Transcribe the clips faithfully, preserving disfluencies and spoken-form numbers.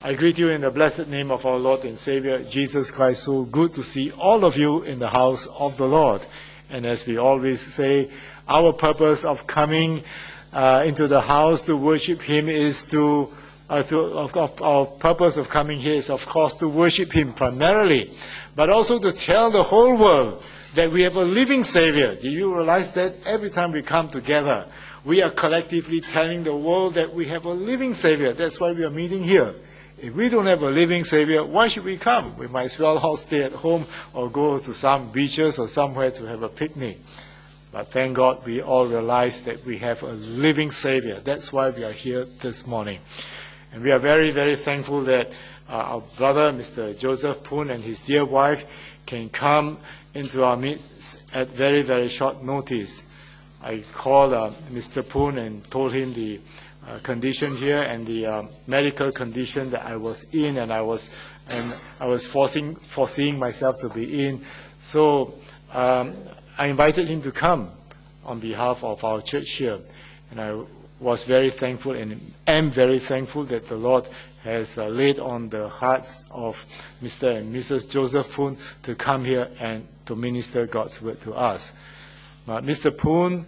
I greet you in the blessed name of our Lord and Savior, Jesus Christ. So good to see all of you in the house of the Lord. And as we always say, our purpose of coming uh, into the house to worship Him is to, uh, to of, of, our purpose of coming here is, of course, to worship Him primarily, but also to tell the whole world that we have a living Savior. Do you realize that every time we come together, we are collectively telling the world that we have a living Savior? That's why we are meeting here. If we don't have a living Savior, why should we come? We might as well all stay at home or go to some beaches or somewhere to have a picnic. But thank God we all realize that we have a living Savior. That's why we are here this morning. And we are very, very thankful that uh, our brother, Mister Joseph Poon, and his dear wife can come into our midst at very, very short notice. I called uh, Mister Poon and told him the Uh, condition here and the uh, medical condition that I was in, and I was and I was forcing foreseeing myself to be in. So um, I invited him to come on behalf of our church here, and I was very thankful and am very thankful that the Lord has uh, laid on the hearts of Mister and Missus Joseph Poon to come here and to minister God's word to us. Uh, Mister Poon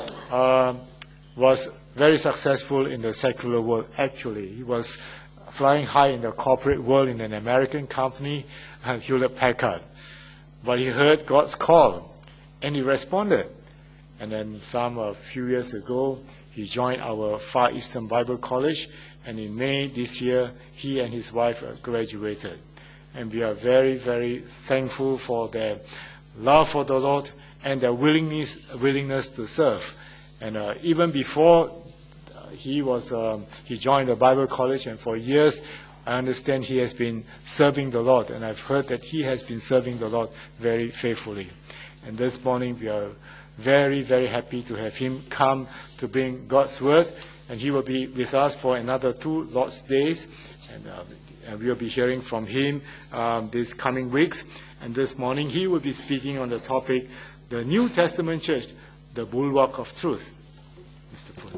uh, was very successful in the secular world, actually. He was flying high in the corporate world in an American company, uh, Hewlett Packard. But he heard God's call, and he responded. And then some a few years ago, he joined our Far Eastern Bible College, and in May this year, he and his wife graduated. And we are very, very thankful for their love for the Lord and their willingness, willingness to serve. And uh, even before He was um, he joined the Bible college, and for years I understand he has been serving the Lord, and I've heard that he has been serving the Lord very faithfully. And this morning we are very, very happy to have him come to bring God's word, and he will be with us for another two Lord's days, and, uh, and we will be hearing from him um, these coming weeks. And this morning he will be speaking on the topic, the New Testament Church, the bulwark of truth. Mister Poon.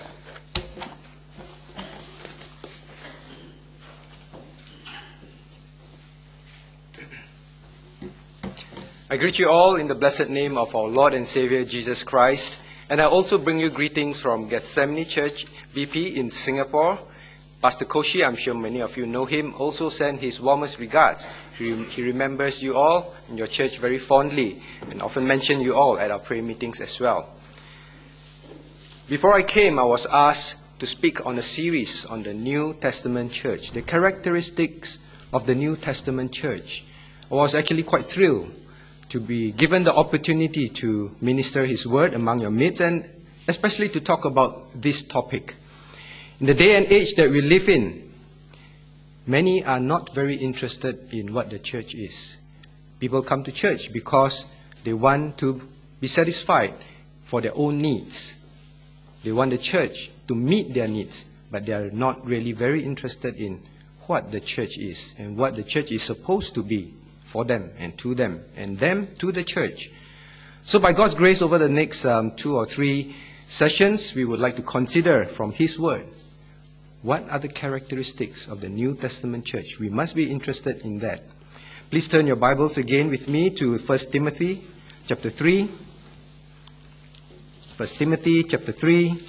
I greet you all in the blessed name of our Lord and Savior Jesus Christ, and I also bring you greetings from Gethsemane Church V P in Singapore. Pastor Koshi, I'm sure many of you know him, also sent his warmest regards. He, he remembers you all in your church very fondly, and often mention you all at our prayer meetings as well. Before I came, I was asked to speak on a series on the New Testament Church, the characteristics of the New Testament Church. I was actually quite thrilled to be given the opportunity to minister His word among your midst, and especially to talk about this topic. In the day and age that we live in, many are not very interested in what the church is. People come to church because they want to be satisfied for their own needs. They want the church to meet their needs, but they are not really very interested in what the church is and what the church is supposed to be for them and to them, and them to the church. So by God's grace, over the next um, two or three sessions, we would like to consider from His Word, what are the characteristics of the New Testament Church? We must be interested in that. Please turn your Bibles again with me to First Timothy chapter three. First Timothy chapter three.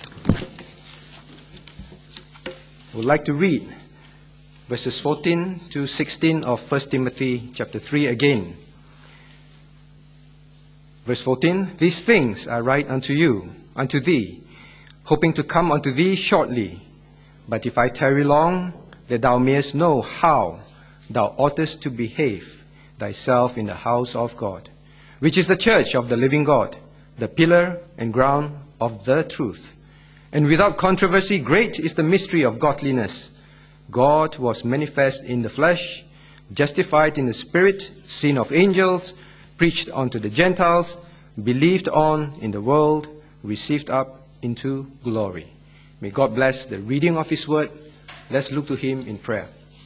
I would like to read verses fourteen to sixteen of First Timothy chapter three again. Verse fourteen, these things I write unto you, unto thee, hoping to come unto thee shortly. But if I tarry long, that thou mayest know how thou oughtest to behave thyself in the house of God, which is the church of the living God, the pillar and ground of the truth. And without controversy, great is the mystery of godliness. God was manifest in the flesh, justified in the spirit, seen of angels, preached unto the Gentiles, believed on in the world, received up into glory. May God bless the reading of His word. Let's look to Him in prayer.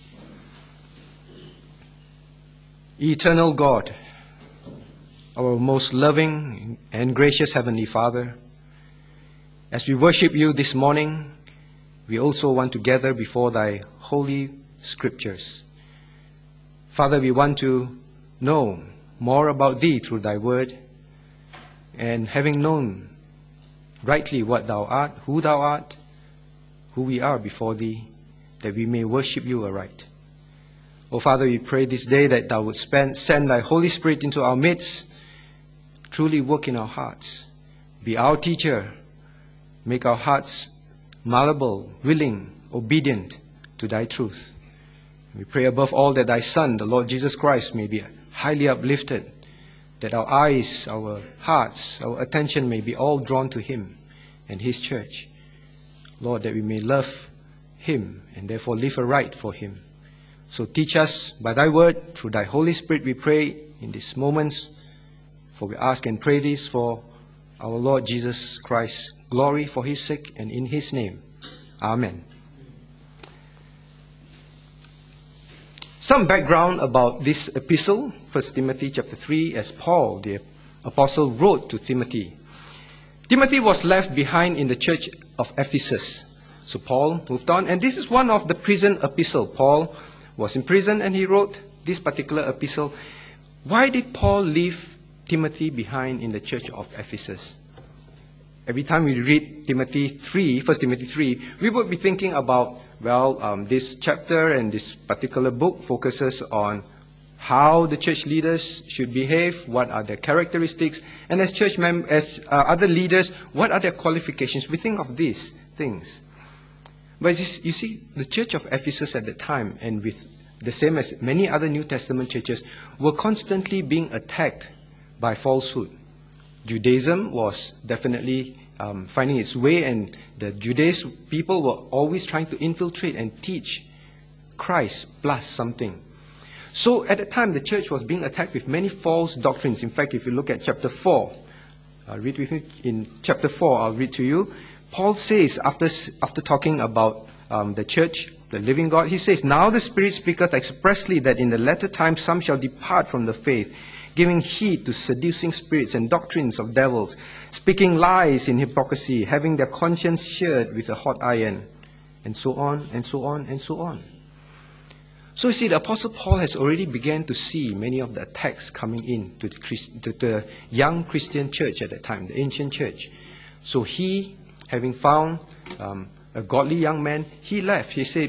Eternal God, our most loving and gracious Heavenly Father, as we worship You this morning, we also want to gather before thy holy scriptures. Father, we want to know more about thee through thy word, and having known rightly what thou art, who thou art, who we are before thee, that we may worship you aright. O Father, we pray this day that thou would spend, send thy Holy Spirit into our midst, truly work in our hearts, be our teacher, make our hearts malleable, willing, obedient to thy truth. We pray above all that thy Son, the Lord Jesus Christ, may be highly uplifted, that our eyes, our hearts, our attention may be all drawn to him and his church. Lord, that we may love him and therefore live aright for him. So teach us by thy word, through thy Holy Spirit, we pray in these moments, for we ask and pray this for our Lord Jesus Christ, glory for his sake and in his name. Amen. Some background about this epistle, First Timothy chapter three, as Paul, the apostle, wrote to Timothy. Timothy was left behind in the church of Ephesus. So Paul moved on, and this is one of the prison epistle. Paul was in prison and he wrote this particular epistle. Why did Paul leave Timothy behind in the church of Ephesus? Every time we read Timothy three, First Timothy three, we would be thinking about, well, um, this chapter and this particular book focuses on how the church leaders should behave, what are their characteristics, and as church mem- as uh, other leaders, what are their qualifications. We think of these things. But you see, the church of Ephesus at the time, and with the same as many other New Testament churches, were constantly being attacked by falsehood. Judaism was definitely um, finding its way, and the Judaist people were always trying to infiltrate and teach Christ plus something. So at the time, the church was being attacked with many false doctrines. In fact, if you look at chapter four, I'll read with me in chapter four, I'll read to you. Paul says, after, after talking about um, the church, the living God, he says, "Now the Spirit speaketh expressly that in the latter time some shall depart from the faith, giving heed to seducing spirits and doctrines of devils, speaking lies in hypocrisy, having their conscience seared with a hot iron," and so on, and so on, and so on. So you see, the Apostle Paul has already begun to see many of the attacks coming in to the, Christ, to the young Christian church at that time, the ancient church. So he, having found um, a godly young man, he left. He said,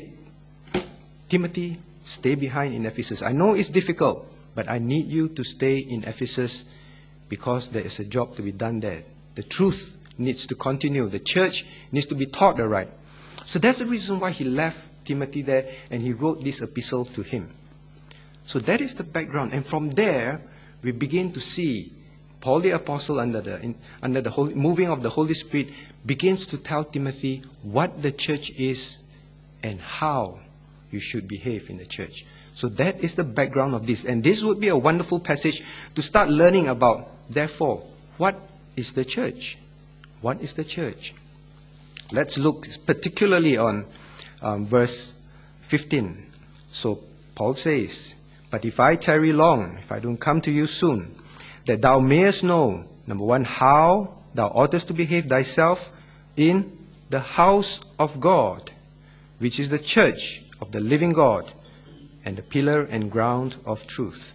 "Timothy, stay behind in Ephesus. I know it's difficult, but I need you to stay in Ephesus because there is a job to be done there. The truth needs to continue. The church needs to be taught aright." So that's the reason why he left Timothy there, and he wrote this epistle to him. So that is the background. And from there, we begin to see Paul the Apostle, under the, in, under the Holy, moving of the Holy Spirit, begins to tell Timothy what the church is and how you should behave in the church. So that is the background of this. And this would be a wonderful passage to start learning about. Therefore, what is the church? What is the church? Let's look particularly on um, verse fifteen. So Paul says, "But if I tarry long, if I don't come to you soon, that thou mayest know, number one, how thou oughtest to behave thyself in the house of God, which is the church of the living God, and the pillar and ground of truth."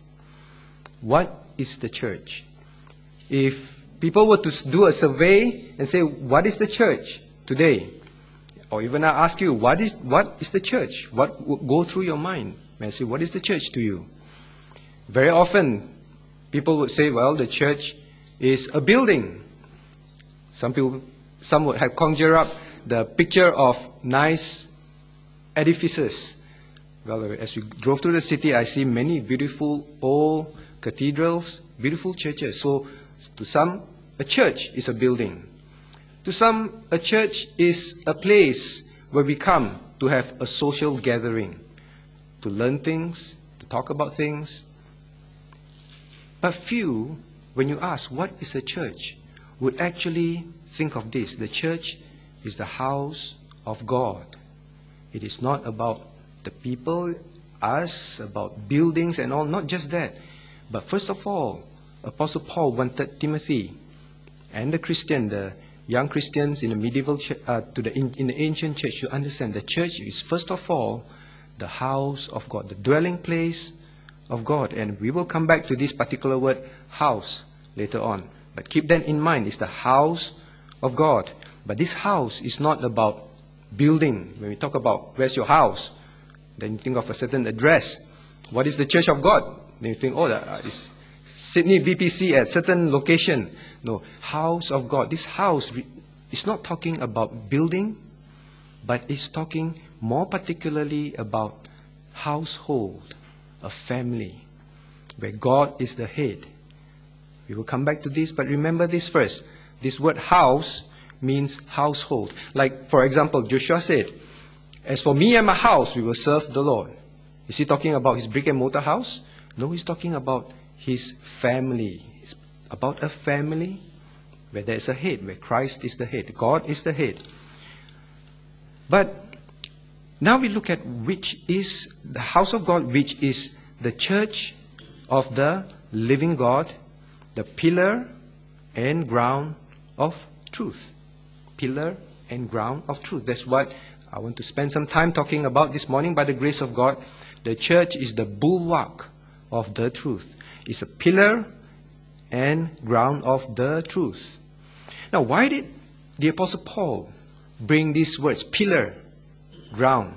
What is the church? If people were to do a survey and say, what is the church today? Or even I ask you, what is what is the church? What would go through your mind when I say, what is the church to you? Very often, people would say, well, the church is a building. Some people, some would have conjured up the picture of nice edifices. Well, as we drove through the city, I see many beautiful old cathedrals, beautiful churches. So to some, a church is a building. To some, a church is a place where we come to have a social gathering, to learn things, to talk about things. But few, when you ask what is a church, would actually think of this. The church is the house of God. It is not about the people, us, about buildings and all, not just that. But first of all, Apostle Paul wanted Timothy and the Christian, the young Christians in the medieval ch- uh, to the in, in the ancient church, you understand the church is first of all the house of God, the dwelling place of God. And we will come back to this particular word, house, later on. But keep that in mind, it's the house of God. But this house is not about building. When we talk about where's your house, then you think of a certain address. What is the church of God? Then you think, oh, that is Sydney B P C at certain location. No, house of God. This house is not talking about building, but it's talking more particularly about household, a family, where God is the head. We will come back to this, but remember this first. This word house means household. Like, for example, Joshua said, as for me and my house, we will serve the Lord. Is he talking about his brick and mortar house? No, he's talking about his family. It's about a family where there is a head, where Christ is the head, God is the head. But now we look at which is the house of God, which is the church of the living God, the pillar and ground of truth. Pillar and ground of truth. That's what I want to spend some time talking about this morning by the grace of God. The church is the bulwark of the truth. It's a pillar and ground of the truth. Now, why did the Apostle Paul bring these words, pillar, ground?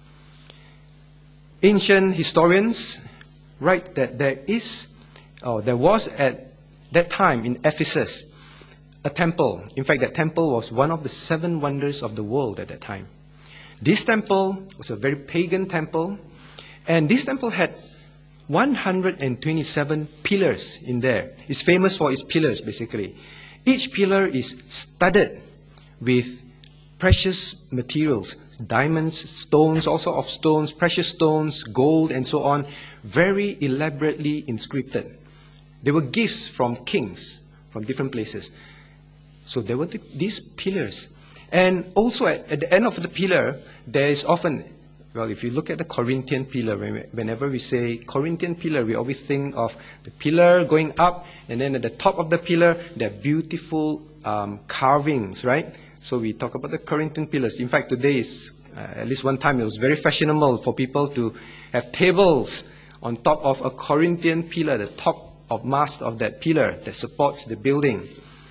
Ancient historians write that there is, or there was at that time in Ephesus, a temple. In fact, that temple was one of the seven wonders of the world at that time. This temple was a very pagan temple, and this temple had one hundred twenty-seven pillars in there. It's famous for its pillars, basically. Each pillar is studded with precious materials, diamonds, stones, also of stones, precious stones, gold, and so on, very elaborately inscripted. They were gifts from kings from different places. So there were these pillars. And also at, at the end of the pillar, there is often, well, if you look at the Corinthian pillar, whenever we say Corinthian pillar, we always think of the pillar going up, and then at the top of the pillar, there are beautiful um, carvings, right? So we talk about the Corinthian pillars. In fact, today is, uh, at least one time, it was very fashionable for people to have tables on top of a Corinthian pillar, the top of mast of that pillar that supports the building.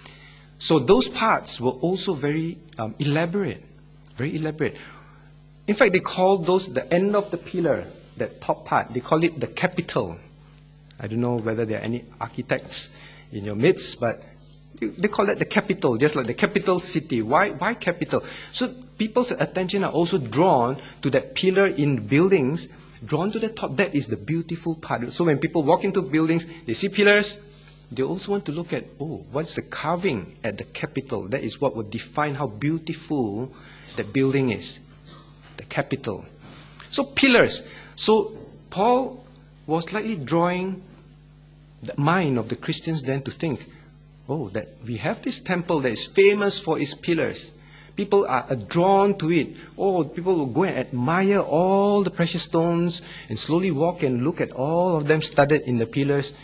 So those parts were also very um, elaborate, very elaborate. In fact, they call those the end of the pillar, that top part, they call it the capital. I don't know whether there are any architects in your midst, but they call it the capital, just like the capital city. Why, why capital? So people's attention are also drawn to that pillar in buildings, drawn to the top. That is the beautiful part. So when people walk into buildings, they see pillars, they also want to look at, oh, what's the carving at the capital? That is what will define how beautiful the building is. The capital. So pillars. So Paul was likely drawing the mind of the Christians then to think, oh, that we have this temple that is famous for its pillars. People are drawn to it. Oh, people will go and admire all the precious stones and slowly walk and look at all of them studded in the pillars.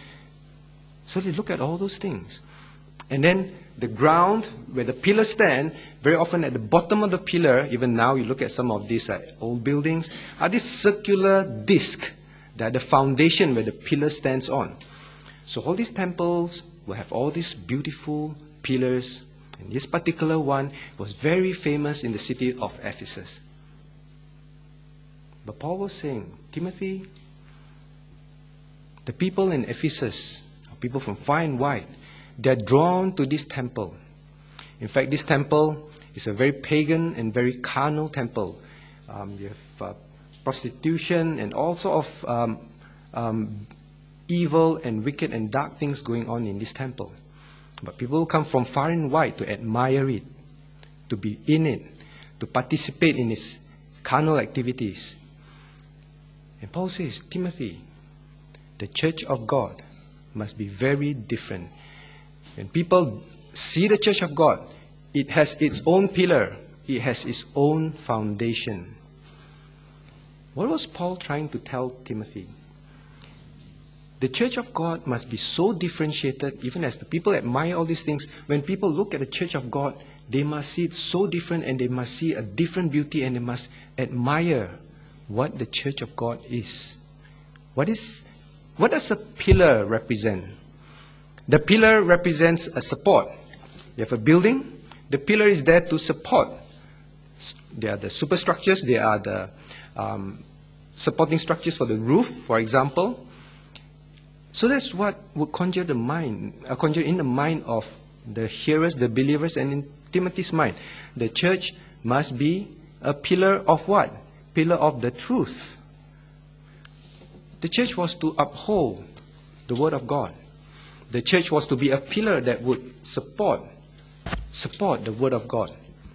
So they look at all those things. And then the ground where the pillars stand, very often at the bottom of the pillar, even now you look at some of these uh, old buildings, are this circular disc that are the foundation where the pillar stands on. So all these temples will have all these beautiful pillars. And this particular one was very famous in the city of Ephesus. But Paul was saying, Timothy, the people in Ephesus, people from far and wide, they're drawn to this temple. In fact, this temple is a very pagan and very carnal temple. Um, you have uh, prostitution and all sort of um, um, evil and wicked and dark things going on in this temple. But people come from far and wide to admire it, to be in it, to participate in its carnal activities. And Paul says, Timothy, the church of God must be very different. When people see the church of God, it has its own pillar, it has its own foundation. What was Paul trying to tell Timothy? The church of God must be so differentiated, even as the people admire all these things. When people look at the church of God, they must see it so different, and they must see a different beauty, and they must admire what the church of God is. What is, what does the pillar represent? The pillar represents a support. You have a building, the pillar is there to support. They are the superstructures, they are the um, supporting structures for the roof, for example. So that's what would conjure the mind, uh, conjure in the mind of the hearers, the believers, and in Timothy's mind. The church must be a pillar of what? Pillar of the truth. The church was to uphold the word of God. The church was to be a pillar that would support, support the word of God.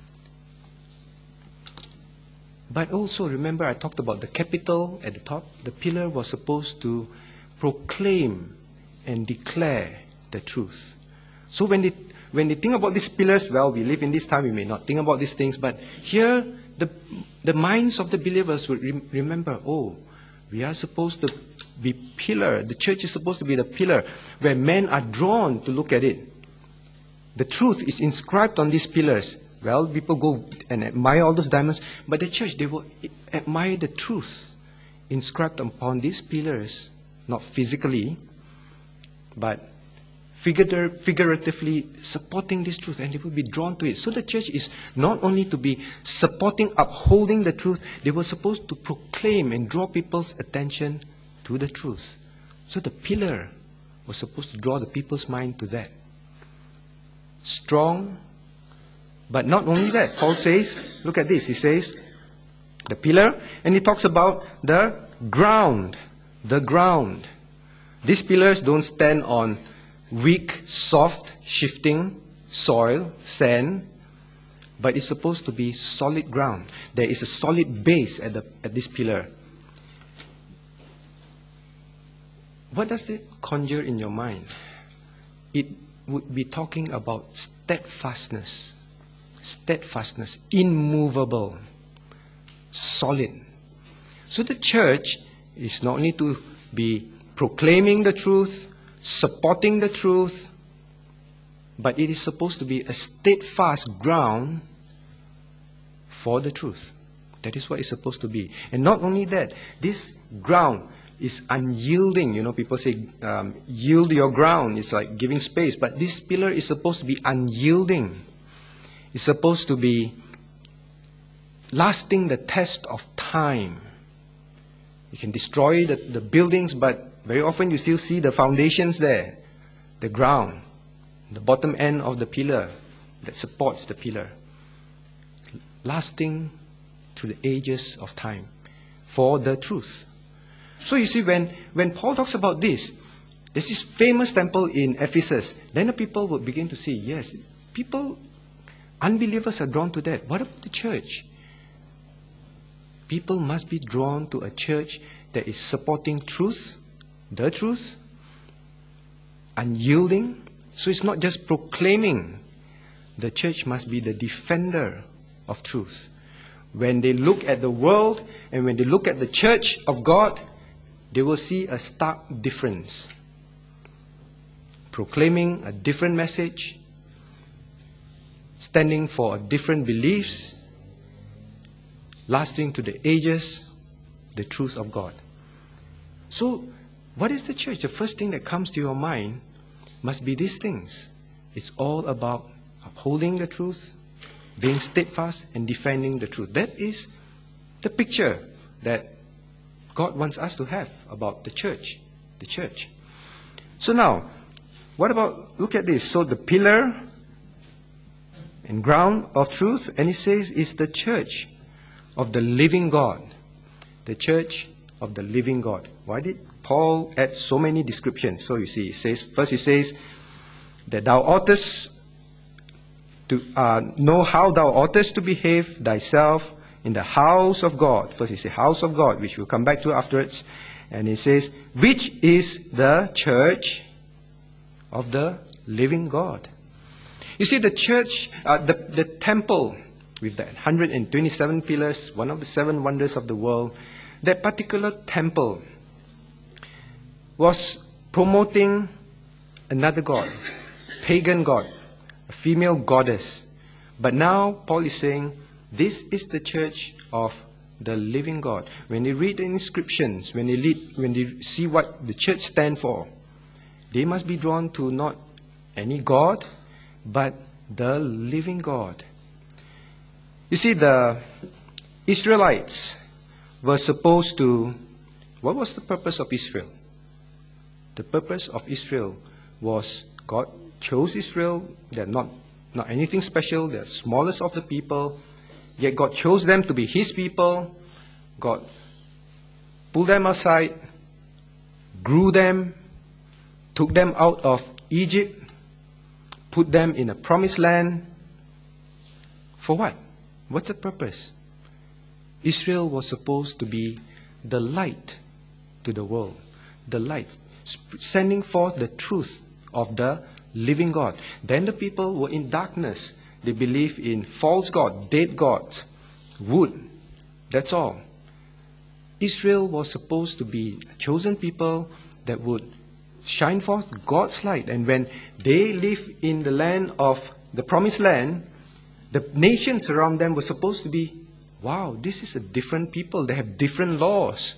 But also, remember I talked about the capital at the top. The pillar was supposed to proclaim and declare the truth. So when they, when they think about these pillars, well, we live in this time, we may not think about these things, but here the, the minds of the believers would re- remember, oh, we are supposed to be pillar. The church is supposed to be the pillar where men are drawn to look at it. The truth is inscribed on these pillars. Well, people go and admire all those diamonds, but the church, they will admire the truth inscribed upon these pillars, not physically, but figuratively supporting this truth, and they will be drawn to it. So the church is not only to be supporting, upholding the truth, they were supposed to proclaim and draw people's attention to the truth. So the pillar was supposed to draw the people's mind to that. Strong, but not only that. Paul says, look at this, he says, the pillar, and he talks about the ground. The ground. These pillars don't stand on weak, soft, shifting soil, sand, but it's supposed to be solid ground. There is a solid base at, the, at this pillar. What does it conjure in your mind? It would be talking about steadfastness. Steadfastness, immovable, solid. So the church is not only to be proclaiming the truth, supporting the truth, but it is supposed to be a steadfast ground for the truth. That is what it's supposed to be. And not only that, this ground is unyielding. You know, people say, um, yield your ground. It's like giving space. But this pillar is supposed to be unyielding. It's supposed to be lasting the test of time. You can destroy the, the buildings, but very often you still see the foundations there, the ground, the bottom end of the pillar that supports the pillar, lasting through the ages of time for the truth. So you see, when, when Paul talks about this, there's this famous temple in Ephesus, then the people would begin to see, yes, people, unbelievers are drawn to that. What about the church? People must be drawn to a church that is supporting truth, the truth, unyielding. So it's not just proclaiming. The church must be the defender of truth. When they look at the world and when they look at the church of God, they will see a stark difference. Proclaiming a different message, standing for different beliefs, lasting to the ages, the truth of God. So, what is the church? The first thing that comes to your mind must be these things. It's all about upholding the truth, being steadfast, and defending the truth. That is the picture that God wants us to have about the church. The church. So now, what about, look at this. So the pillar and ground of truth, and it says, is the church of the living God. The church of the living God. Why did Paul add so many descriptions? So you see, he says, first he says, that thou oughtest to uh, know how thou oughtest to behave thyself in the house of God. First he says, house of God, which we'll come back to afterwards. And he says, which is the church of the living God. You see, the church, uh, the, the temple, with that one hundred twenty-seven pillars, one of the seven wonders of the world, that particular temple was promoting another god, pagan god, a female goddess, But now Paul is saying, this is the church of the living God. When they read the inscriptions, when they, lead, when they see what the church stands for, they must be drawn to not any God, but the living God. You see, the Israelites were supposed to... What was the purpose of Israel? The purpose of Israel was God chose Israel. They're not, not anything special. They're the smallest of the people. Yet God chose them to be His people. God pulled them aside, grew them, took them out of Egypt, put them in a promised land. For what? What's the purpose? Israel was supposed to be the light to the world. The light, sending forth the truth of the living God. Then the people were in darkness. They believed in false gods, dead gods, wood. That's all. Israel was supposed to be a chosen people that would shine forth God's light. And when they live in the land of the promised land, the nations around them were supposed to be, wow, this is a different people. They have different laws.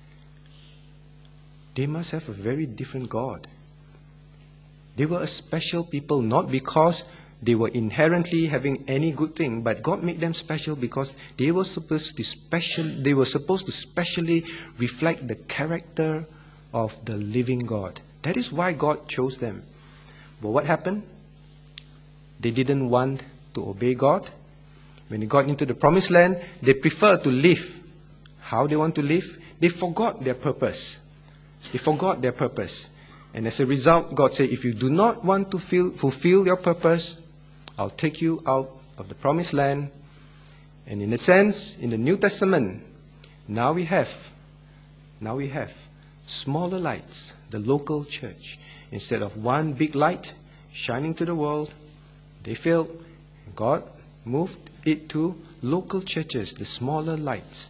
They must have a very different God. They were a special people, not because they were inherently having any good thing, but God made them special because they were supposed to special. They were supposed to specially reflect the character of the living God. That is why God chose them. But what happened? They didn't want to obey God. When they got into the promised land, they preferred to live how they want to live. They forgot their purpose. They forgot their purpose. And as a result, God said, if you do not want to feel, fulfill your purpose, I'll take you out of the promised land. And in a sense, in the New Testament, now we have, now we have smaller lights, the local church. Instead of one big light shining to the world, they failed. God moved it to local churches, the smaller lights.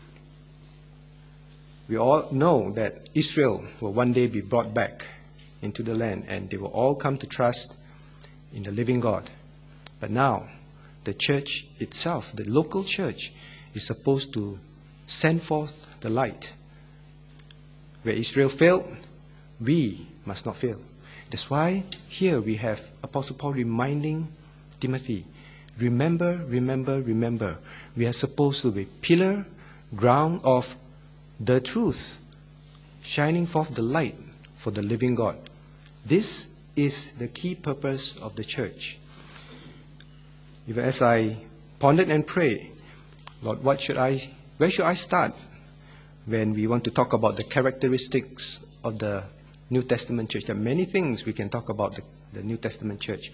We all know that Israel will one day be brought back into the land, and they will all come to trust in the living God. But now, the church itself, the local church, is supposed to send forth the light. Where Israel failed, we must not fail. That's why here we have Apostle Paul reminding Timothy, remember, remember, remember, we are supposed to be pillar, ground of the truth, shining forth the light for the living God. This is the key purpose of the church. Even as I pondered and prayed, Lord, what should I, where should I start when we want to talk about the characteristics of the New Testament church? There are many things we can talk about the, the New Testament church.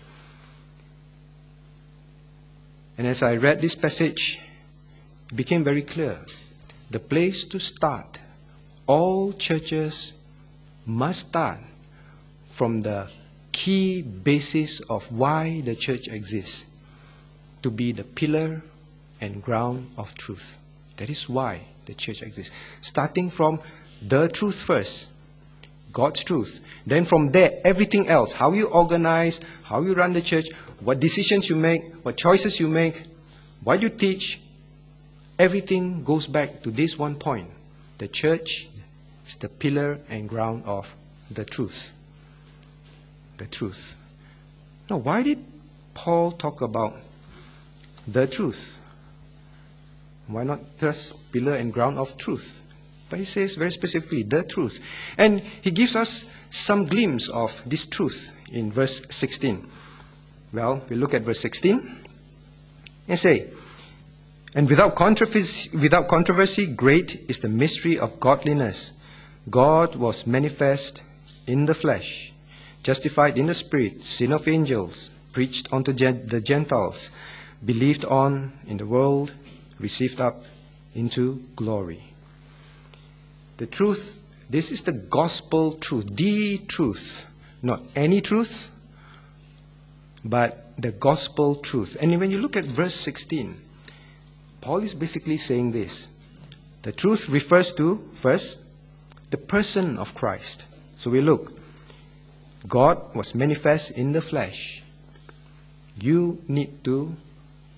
And as I read this passage, it became very clear. The place to start, all churches must start from the key basis of why the church exists, to be the pillar and ground of truth. That is why the church exists. Starting from the truth first, God's truth. Then from there, everything else, how you organize, how you run the church, what decisions you make, what choices you make, what you teach, everything goes back to this one point. The church is the pillar and ground of the truth. The truth. Now, why did Paul talk about the truth? Why not just pillar and ground of truth? But he says very specifically, the truth. And he gives us some glimpse of this truth in verse sixteen. Well, we look at verse sixteen and say, and without controversy, without controversy, great is the mystery of godliness. God was manifest in the flesh, justified in the spirit, seen of angels, preached unto the Gentiles, believed on in the world, received up into glory. The truth, this is the gospel truth, the truth, not any truth, but the gospel truth. And when you look at verse sixteen, Paul is basically saying this. The truth refers to, first, the person of Christ. So we look. God was manifest in the flesh. You need to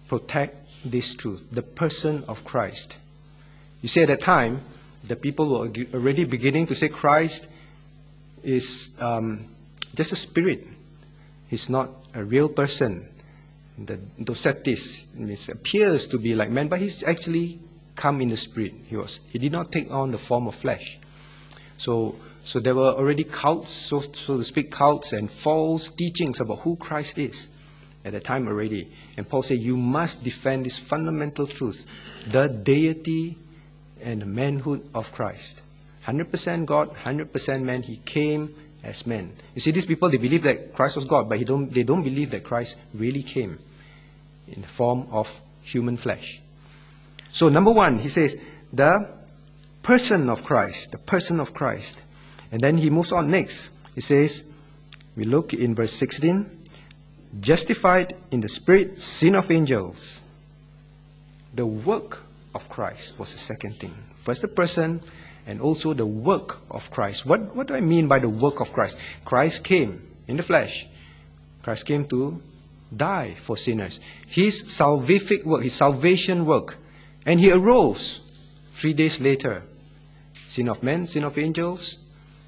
protect this truth, the person of Christ. You see, at that time, the people were already beginning to say Christ is um, just a spirit. He's not a real person. The docetis means appears to be like man, but he's actually come in the spirit. He was. He did not take on the form of flesh. So, so there were already cults, so, so to speak, cults and false teachings about who Christ is at the time already. And Paul said, you must defend this fundamental truth, the deity and the manhood of Christ. one hundred percent God, one hundred percent man. He came as man. You see, these people, they believe that Christ was God, but he don't, they don't believe that Christ really came in the form of human flesh. So number one, he says, the person of Christ, the person of Christ. And then he moves on next. He says, we look in verse sixteen, justified in the spirit, sin of angels. The work of Christ was the second thing. First the person, and also the work of Christ. What, what do I mean by the work of Christ? Christ came in the flesh. Christ came to die for sinners. His salvific work, his salvation work. And he arose three days later. Sin of men, sin of angels.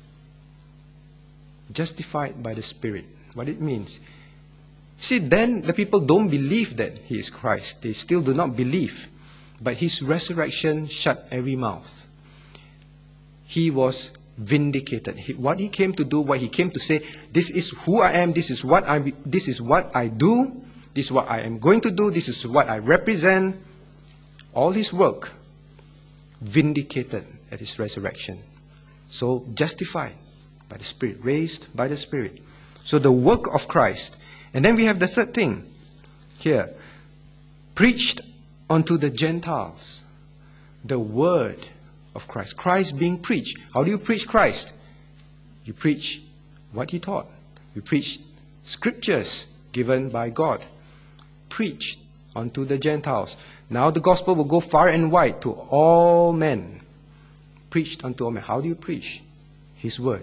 Justified by the Spirit. What it means. See, then the people don't believe that he is Christ. They still do not believe. But his resurrection shut every mouth. He was vindicated. He, what he came to do, what he came to say, this is who I am, this is what I this is what I do, this is what I am going to do, this is what I represent. All his work vindicated at his resurrection. So justified by the Spirit, raised by the Spirit. So the work of Christ. And then we have the third thing here. Preached unto the Gentiles. The word of Christ. Christ being preached. How do you preach Christ? You preach what he taught. You preach scriptures given by God. Preached unto the Gentiles. Now the gospel will go far and wide to all men. Preached unto all men. How do you preach? His word.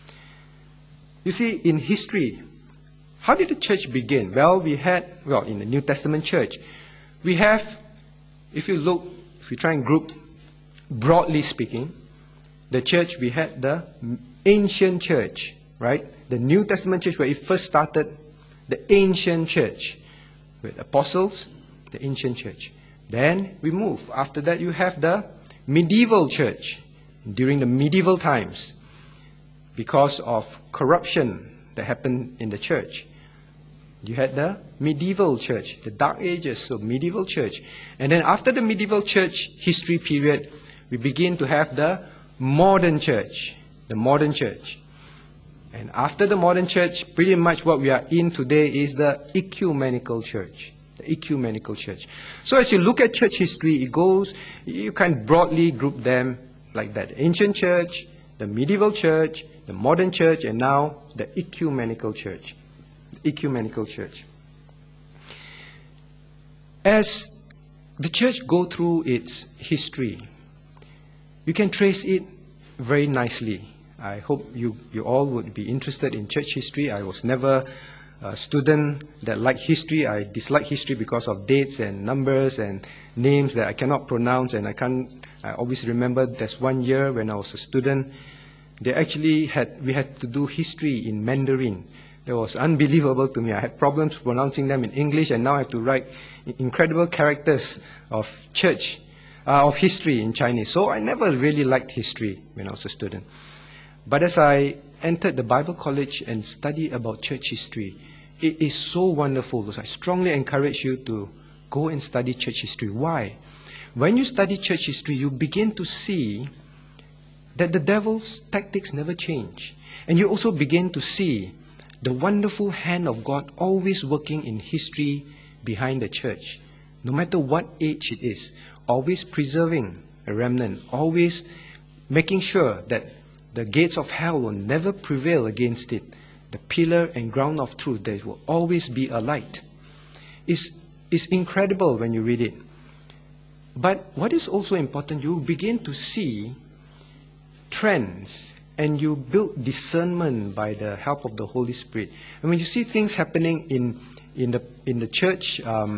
You see, in history, how did the church begin? Well, we had, well, in the New Testament church, we have, if you look, if you try and group, broadly speaking, the church, we had the ancient church, right? The New Testament church where it first started, the ancient church, with apostles, the ancient church. Then we move. After that, you have the medieval church. During the medieval times, because of corruption that happened in the church, you had the medieval church, the dark ages, so medieval church. And then after the medieval church history period, we begin to have the modern church, the modern church. And after the modern church, pretty much what we are in today is the ecumenical church. The ecumenical church. So as you look at church history, it goes, you can broadly group them like that. The ancient church, the medieval church, the modern church, and now the ecumenical church. The ecumenical church. As the church go through its history, you can trace it very nicely. I hope you, you all would be interested in church history. I was never a student that liked history. I dislike history because of dates and numbers and names that I cannot pronounce, and I can't. I always remember there's one year when I was a student, they actually had we had to do history in Mandarin. That was unbelievable to me. I had problems pronouncing them in English, and now I have to write incredible characters of church, uh, of history in Chinese. So I never really liked history when I was a student. But as I entered the Bible college and studied about church history, it is so wonderful. So I strongly encourage you to go and study church history. Why? When you study church history, you begin to see that the devil's tactics never change. And you also begin to see the wonderful hand of God always working in history behind the church. No matter what age it is, always preserving a remnant, always making sure that the gates of hell will never prevail against it. The pillar and ground of truth, there will always be a light. It's, it's incredible when you read it. But what is also important, you begin to see trends, and you build discernment by the help of the Holy Spirit. And when you see things happening in, in, the, in the church, um,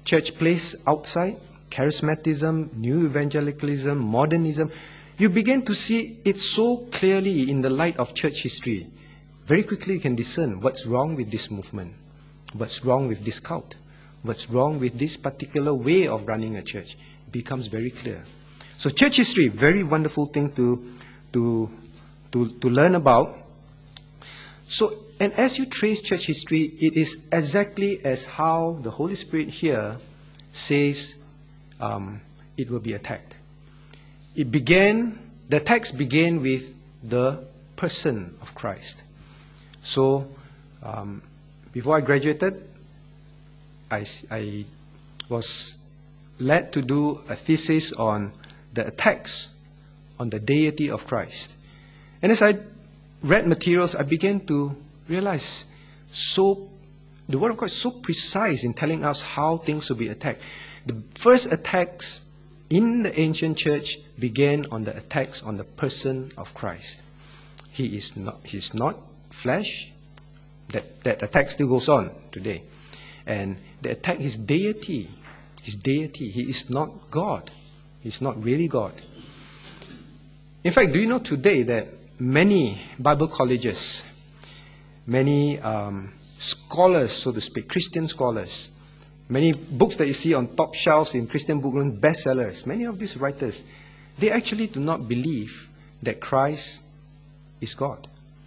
church place outside, charismatism, new evangelicalism, modernism, you begin to see it so clearly in the light of church history. Very quickly you can discern what's wrong with this movement, what's wrong with this cult, what's wrong with this particular way of running a church. It becomes very clear. So church history, very wonderful thing to, to, to, to learn about. So, and as you trace church history, it is exactly as how the Holy Spirit here says um, it will be attacked. It began, the text began with the person of Christ. So, um, before I graduated, I, I was led to do a thesis on the attacks on the deity of Christ. And as I read materials, I began to realize so the Word of God is so precise in telling us how things will be attacked. The first attacks in the ancient church began on the attacks on the person of Christ. He is not, he is not flesh. That, that attack still goes on today. And the attack is deity. His deity. He is not God. He's not really God. In fact, do you know today that many Bible colleges, many um, scholars, so to speak, Christian scholars, many books that you see on top shelves in Christian bookroom, bestsellers, many of these writers, they actually do not believe that Christ is God.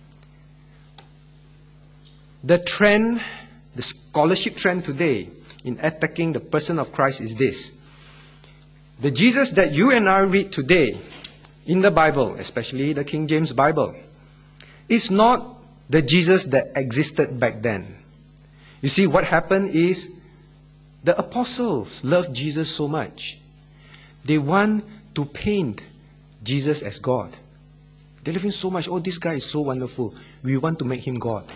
The trend, the scholarship trend today in attacking the person of Christ is this. The Jesus that you and I read today in the Bible, especially the King James Bible, is not the Jesus that existed back then. You see, what happened is the apostles loved Jesus so much. They want to paint Jesus as God. They love him so much. Oh, this guy is so wonderful. We want to make him God.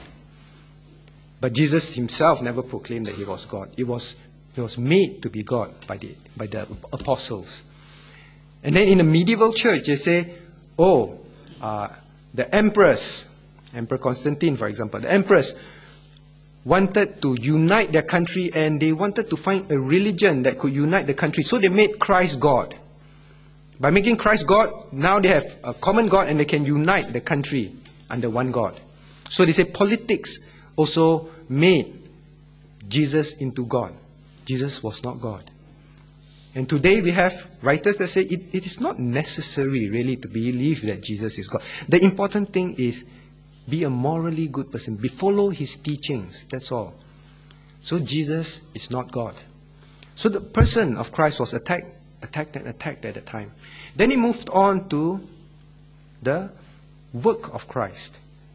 But Jesus himself never proclaimed that he was God. It was, he was made to be God by the, by the apostles. And then in the medieval church, they say, oh, uh, the emperors, Emperor Constantine, for example, the emperors wanted to unite their country and they wanted to find a religion that could unite the country. So they made Christ God. By making Christ God, now they have a common God and they can unite the country under one God. So they say politics also made Jesus into God. Jesus was not God. And today we have writers that say it, it is not necessary really to believe that Jesus is God. The important thing is be a morally good person. Be follow his teachings. That's all. So Jesus is not God. So the person of Christ was attacked, attacked and attacked at the time. Then he moved on to the work of Christ.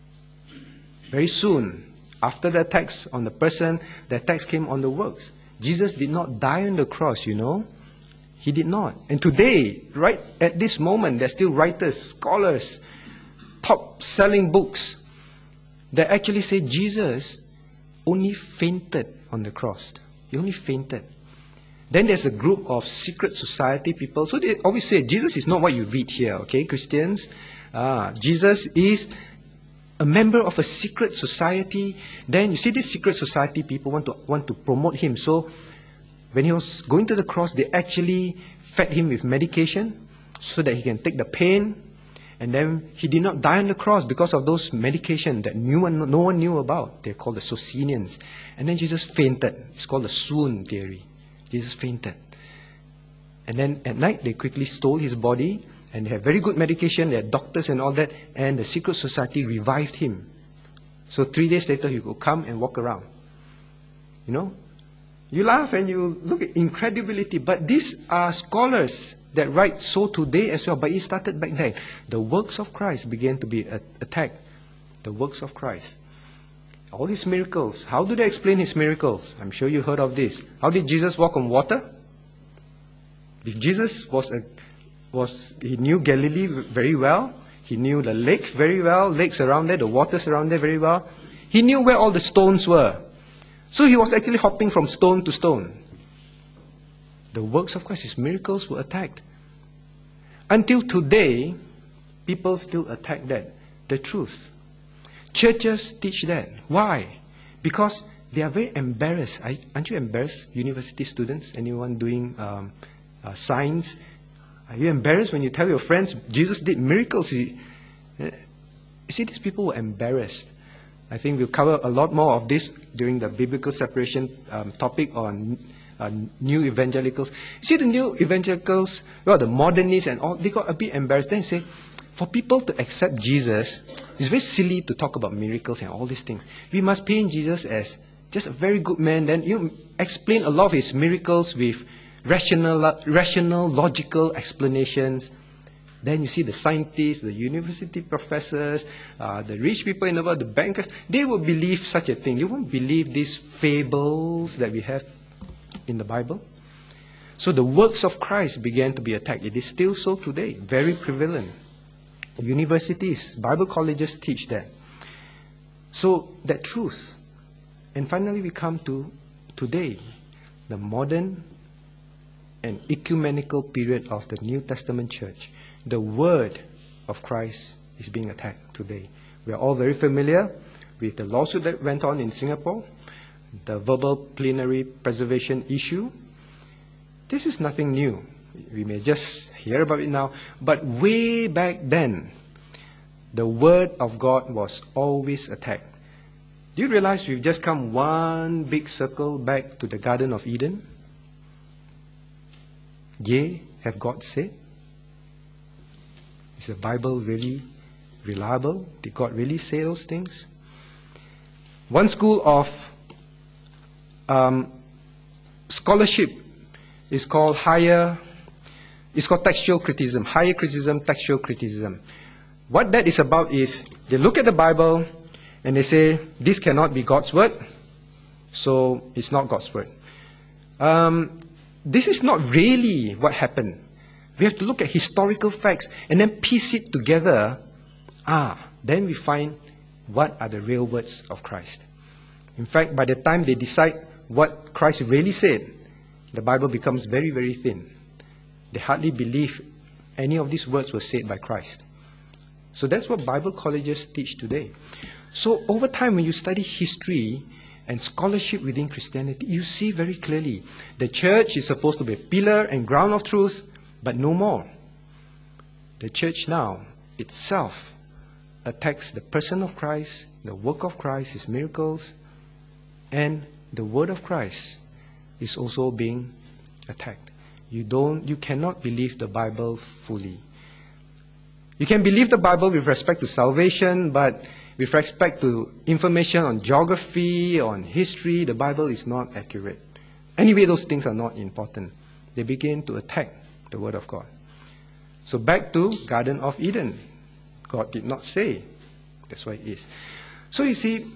Very soon, after the attacks on the person, the attacks came on the works. Jesus did not die on the cross, you know. He did not. And today, right at this moment, there are still writers, scholars, top-selling books that actually say Jesus only fainted on the cross. He only fainted. Then there's a group of secret society people. So they always say, Jesus is not what you read here, okay, Christians? Ah, Jesus is a member of a secret society. Then you see these secret society people want to want to promote him. So when he was going to the cross, they actually fed him with medication so that he can take the pain. And then he did not die on the cross because of those medication that no one, no one knew about. They're called the Socinians. And then Jesus fainted. It's called the swoon theory. Jesus fainted. And then at night, they quickly stole his body. And they have very good medication. They had doctors and all that. And the secret society revived him. So three days later, he could come and walk around. You know? You laugh and you look at incredibility. But these are scholars that write so today as well. But it started back then. The works of Christ began to be attacked. The works of Christ. All his miracles. How do they explain his miracles? I'm sure you heard of this. How did Jesus walk on water? If Jesus was a was he knew Galilee very well. He knew the lake very well, lakes around there, the waters around there very well. He knew where all the stones were. So he was actually hopping from stone to stone. The works of Christ, his miracles were attacked. Until today, people still attack that, the truth. Churches teach that. Why? Because they are very embarrassed. Are- Aren't you embarrassed, university students? Anyone doing um, uh, science? Are you embarrassed when you tell your friends Jesus did miracles? You, you see, these people were embarrassed. I think we'll cover a lot more of this during the biblical separation um, topic on uh, new evangelicals. You see, the new evangelicals, well, the modernists and all, they got a bit embarrassed. Then they say, for people to accept Jesus, it's very silly to talk about miracles and all these things. We must paint Jesus as just a very good man. Then you explain a lot of his miracles with rational, rational, logical explanations. Then you see the scientists, the university professors, uh, the rich people in the world, the bankers, they will believe such a thing. You won't believe these fables that we have in the Bible. So the works of Christ began to be attacked. It is still so today, very prevalent. Universities, Bible colleges teach that. So that truth. And finally we come to today, the modern and ecumenical period of the New Testament church. The word of Christ is being attacked today. We are all very familiar with the lawsuit that went on in Singapore, the verbal plenary preservation issue. This is nothing new. We may just hear about it now, but way back then, the word of God was always attacked. Do you realize we've just come one big circle back to the Garden of Eden? Yea, have God said? Is the Bible really reliable? Did God really say those things? One school of um, scholarship is called higher, it's called textual criticism, higher criticism, textual criticism. What that is about is, they look at the Bible and they say, this cannot be God's word, so it's not God's word. Um, this is not really what happened. We have to look at historical facts and then piece it together. Ah, then we find what are the real words of Christ. In fact, by the time they decide what Christ really said, the Bible becomes very, very thin. They hardly believe any of these words were said by Christ. So that's what Bible colleges teach today. So over time, when you study history and scholarship within Christianity, you see very clearly the church is supposed to be a pillar and ground of truth, but no more. The church now itself attacks the person of Christ, the work of Christ, his miracles, and the word of Christ is also being attacked. You don't, you cannot believe the Bible fully. You can believe the Bible with respect to salvation, but with respect to information on geography, on history, the Bible is not accurate. Anyway, those things are not important. They begin to attack the Word of God. So back to Garden of Eden. God did not say. That's why it is. So you see,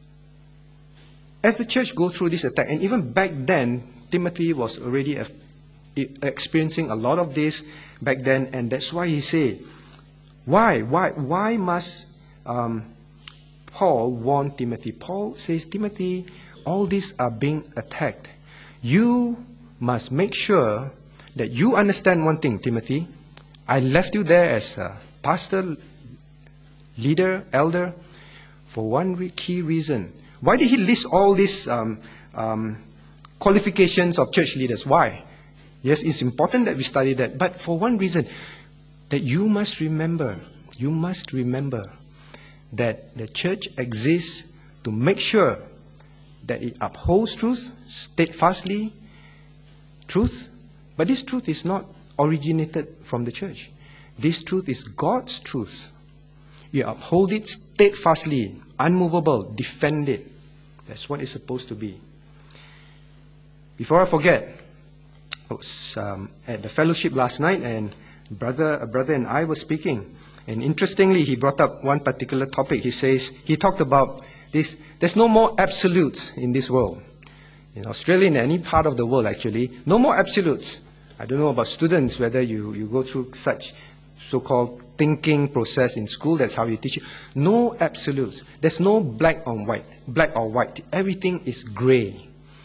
as the church goes through this attack, and even back then, Timothy was already a, experiencing a lot of this back then, and that's why he said, why, why, why must um, Paul warn Timothy? Paul says, Timothy, all these are being attacked. You must make sure that you understand one thing, Timothy. I left you there as a pastor, leader, elder, for one re- key reason. Why did he list all these um, um, qualifications of church leaders? Why? Yes, it's important that we study that, but for one reason, that you must remember, you must remember that the church exists to make sure that it upholds truth, steadfastly, truth, but this truth is not originated from the church. This truth is God's truth. You uphold it steadfastly, unmovable, defend it. That's what it's supposed to be. Before I forget, I was um, at the fellowship last night, and brother, a brother and I were speaking. And interestingly, he brought up one particular topic. He says, he talked about this, there's no more absolutes in this world. In Australia, in any part of the world actually, no more absolutes. I don't know about students, whether you, you go through such so-called thinking process in school, that's how you teach it. No absolutes. There's no black on white, black or white. Everything is gray.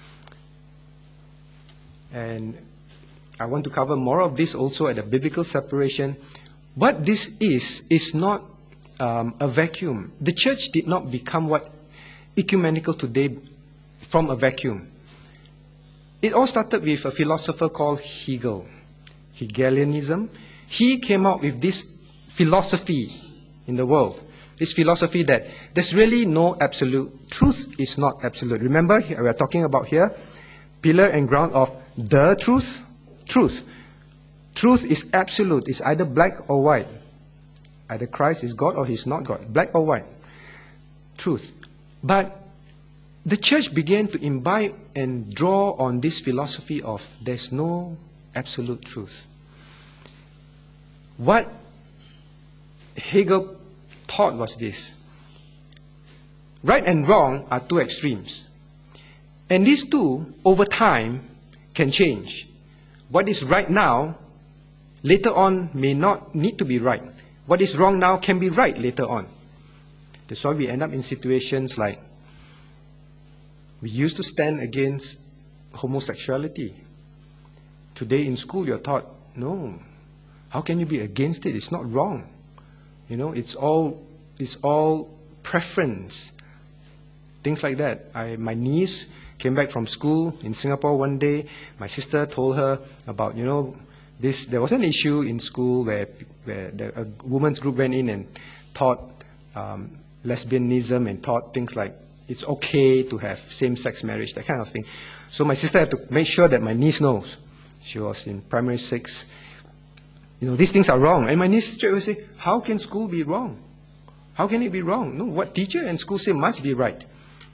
And I want to cover more of this also at the biblical separation. What this is, is not um, a vacuum. The church did not become what ecumenical today from a vacuum. It all started with a philosopher called Hegel, Hegelianism. He came up with this philosophy in the world, this philosophy that there's really no absolute. Truth is not absolute. Remember, we are talking about here, pillar and ground of the truth. Truth. Truth is absolute. It's either black or white. Either Christ is God or He's not God. Black or white. Truth. But the church began to imbibe and draw on this philosophy of there's no absolute truth. What Hegel taught was this: right and wrong are two extremes. And these two, over time, can change. What is right now, later on, may not need to be right. What is wrong now can be right later on. That's why we end up in situations like, we used to stand against homosexuality. Today in school you're taught, no, how can you be against it? It's not wrong. You know, it's all, it's all preference. Things like that. I, my niece came back from school in Singapore one day. My sister told her about, you know, this. There was an issue in school where, where the, a women's group went in and taught um, lesbianism and taught things like it's okay to have same-sex marriage, that kind of thing. So my sister had to make sure that my niece knows. She was in primary six. You know, these things are wrong. And my niece straight away say, how can school be wrong? How can it be wrong? No, what teacher and school say must be right.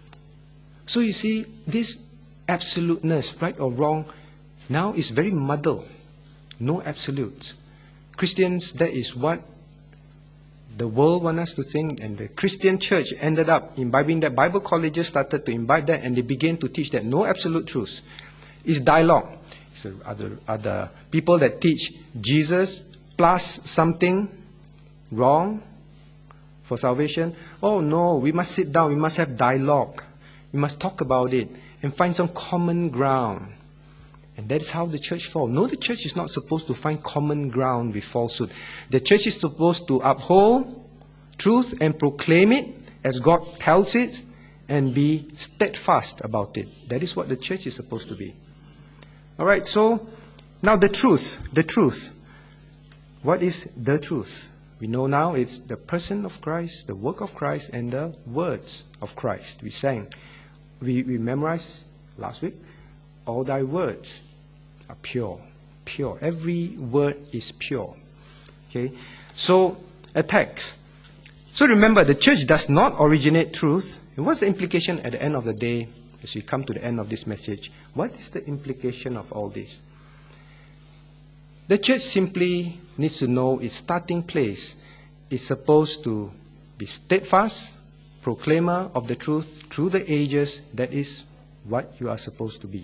So you see, this absoluteness, right or wrong, now is very muddled. No absolute. Christians, that is what the world wants us to think, and the Christian church ended up imbibing that. Bible colleges started to imbibe that, and they began to teach that no absolute truth. It's dialogue. So other, other people that teach Jesus plus something wrong for salvation. Oh no, we must sit down, we must have dialogue. We must talk about it and find some common ground. And that's how the church falls. No, the church is not supposed to find common ground with falsehood. The church is supposed to uphold truth and proclaim it as God tells it and be steadfast about it. That is what the church is supposed to be. All right, so now the truth, the truth. What is the truth? We know now it's the person of Christ, the work of Christ, and the words of Christ. We sang, we, we memorized last week, all thy words are pure, pure. Every word is pure. Okay, so a text. So remember, the church does not originate truth. And what's the implication at the end of the day, as we come to the end of this message? What is the implication of all this? The church simply needs to know its starting place is supposed to be steadfast, proclaimer of the truth through the ages. That is what you are supposed to be.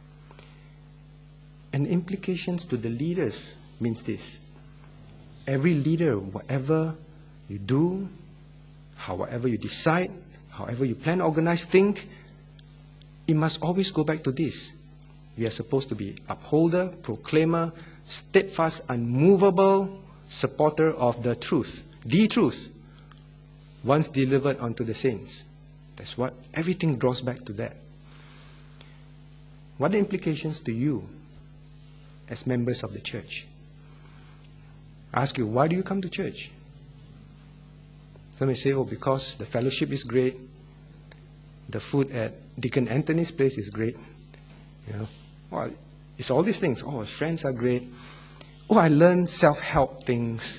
And implications to the leaders means this. Every leader, whatever you do, however you decide, however you plan, organize, think, it must always go back to this. We are supposed to be upholder, proclaimer, steadfast, unmovable supporter of the truth. The truth, once delivered unto the saints. That's what, everything draws back to that. What are the implications to you as members of the church? I ask you, why do you come to church? Some may say, oh, because the fellowship is great, the food at Deacon Anthony's place is great. You know, well, it's all these things. Oh, friends are great. Oh, I learned self-help things.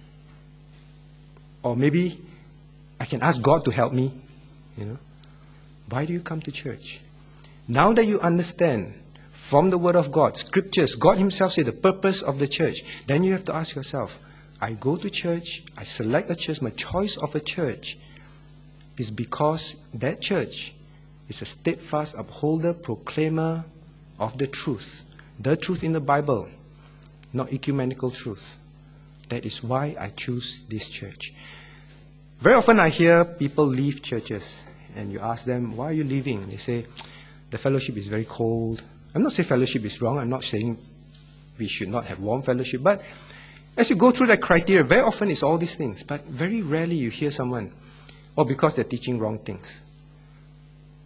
Or maybe I can ask God to help me. You know, why do you come to church? Now that you understand from the Word of God, Scriptures, God Himself said the purpose of the church, then you have to ask yourself, I go to church, I select a church, my choice of a church is because that church is a steadfast upholder, proclaimer of the truth. The truth in the Bible, not ecumenical truth. That is why I choose this church. Very often I hear people leave churches and you ask them, why are you leaving? They say, the fellowship is very cold. I'm not saying fellowship is wrong. I'm not saying we should not have warm fellowship. But as you go through that criteria, very often it's all these things. But very rarely you hear someone, oh, because they're teaching wrong things.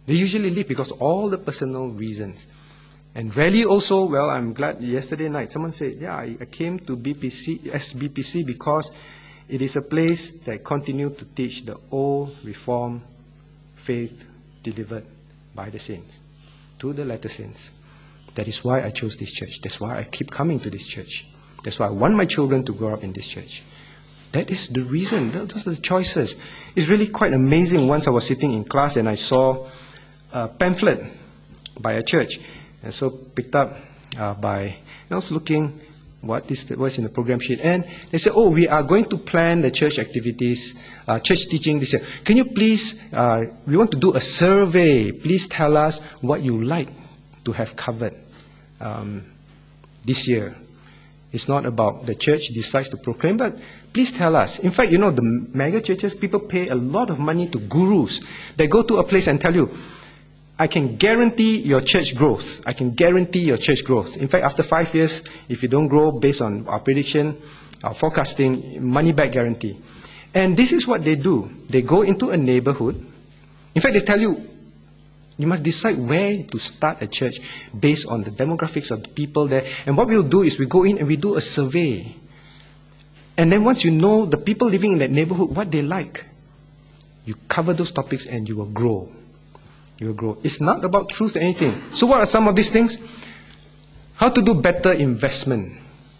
They usually leave because of all the personal reasons. And rarely also, well, I'm glad yesterday night someone said, yeah, I, I came to B P C, S B P C because it is a place that continues to teach the old Reformed faith delivered by the saints, to the latter saints. That is why I chose this church. That's why I keep coming to this church. That's why I want my children to grow up in this church. That is the reason. Those are the choices. It's really quite amazing. Once I was sitting in class and I saw a pamphlet by a church. And so picked up uh, by, and I was looking what is the, what's in the program sheet. And they said, oh, we are going to plan the church activities, uh, church teaching this year. Can you please, uh, we want to do a survey. Please tell us what you like to have covered um, this year. It's not about the church decides to proclaim, but please tell us. In fact, you know, the mega churches, people pay a lot of money to gurus. They go to a place and tell you, I can guarantee your church growth. I can guarantee your church growth. In fact, after five years, if you don't grow based on our prediction, our forecasting, money back guarantee. And this is what they do. They go into a neighborhood. In fact, they tell you, you must decide where to start a church based on the demographics of the people there. And what we'll do is we go in and we do a survey. And then once you know the people living in that neighborhood, what they like, you cover those topics and you will grow. You will grow. It's not about truth or anything. So what are some of these things? How to do better investment.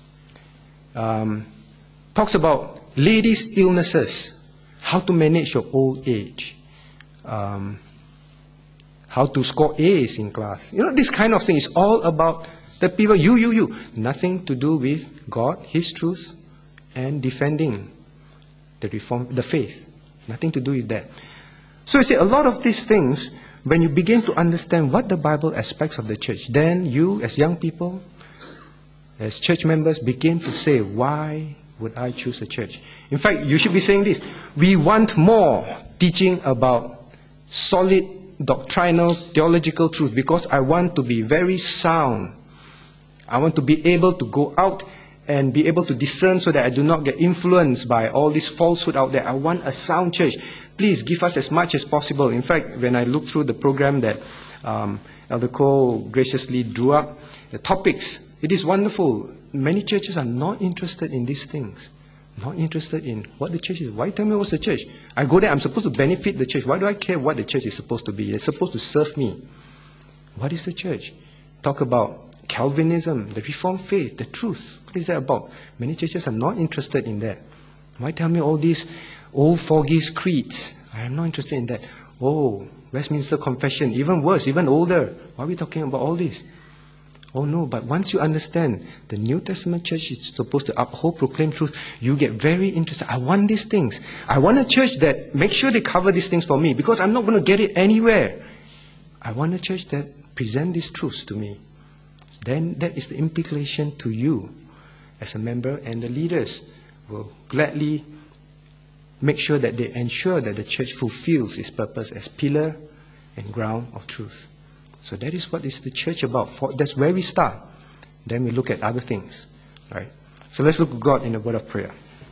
Um, talks about ladies' illnesses. How to manage your old age. Um, how to score A's in class. You know, this kind of thing is all about the people, you, you, you. Nothing to do with God, His truth, and defending the reform, the faith. Nothing to do with that. So you see, a lot of these things, when you begin to understand what the Bible expects of the church, then you, as young people, as church members, begin to say, why would I choose a church? In fact, you should be saying this. We want more teaching about solid doctrinal, theological truth, because I want to be very sound. I want to be able to go out and be able to discern so that I do not get influenced by all this falsehood out there. I want a sound church. Please give us as much as possible. In fact, when I look through the program that um, Elder Cole graciously drew up, the topics, it is wonderful. Many churches are not interested in these things. Not interested in what the church is. Why tell me what's the church? I go there, I'm supposed to benefit the church. Why do I care what the church is supposed to be? It's supposed to serve me. What is the church? Talk about Calvinism, the Reformed faith, the truth. What is that about? Many churches are not interested in that. Why tell me all these old foggy creeds? I am not interested in that. Oh, Westminster Confession, even worse, even older. Why are we talking about all this? Oh no, but once you understand the New Testament church is supposed to uphold, proclaim truth, you get very interested. I want these things. I want a church that makes sure they cover these things for me, because I'm not going to get it anywhere. I want a church that presents these truths to me. Then that is the implication to you as a member, and the leaders will gladly make sure that they ensure that the church fulfills its purpose as pillar and ground of truth. So that is what is the church about. For, that's where we start. Then we look at other things. Right? So let's look at God in a word of prayer.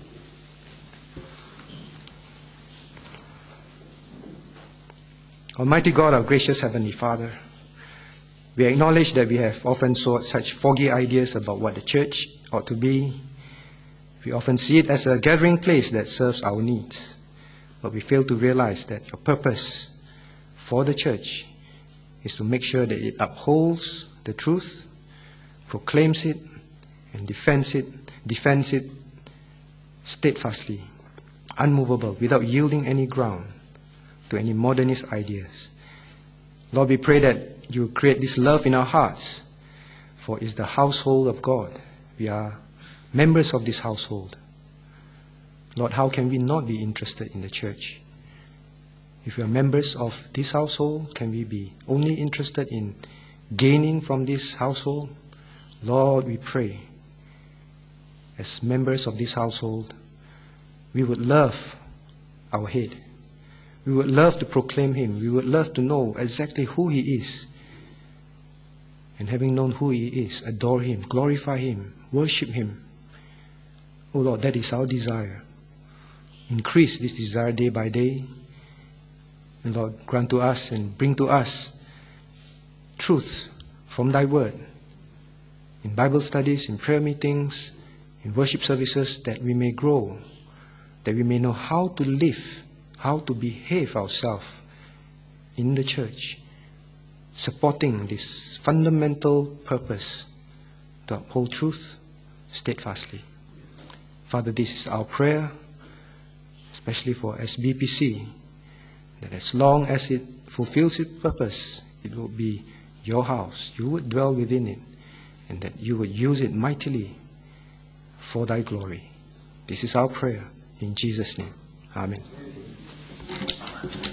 Almighty God, our gracious Heavenly Father, we acknowledge that we have often sought such foggy ideas about what the church ought to be. We often see it as a gathering place that serves our needs. But we fail to realize that your purpose for the church is to make sure that it upholds the truth, proclaims it, and defends it, defends it steadfastly, unmovable, without yielding any ground to any modernist ideas. Lord, we pray that you create this love in our hearts, for it's the household of God. We are members of this household. Lord, how can we not be interested in the church? If we are members of this household, can we be only interested in gaining from this household? Lord, we pray, as members of this household, we would love our head. We would love to proclaim him. We would love to know exactly who he is. And having known who he is, adore him, glorify him, worship him. Oh Lord, that is our desire. Increase this desire day by day. And Lord, grant to us and bring to us truth from Thy Word, in Bible studies, in prayer meetings, in worship services, that we may grow, that we may know how to live, how to behave ourselves in the church, supporting this fundamental purpose to uphold truth steadfastly. Father, this is our prayer, especially for S B P C, that as long as it fulfills its purpose, it will be your house. You would dwell within it, and that you would use it mightily for Thy glory. This is our prayer in Jesus' name. Amen.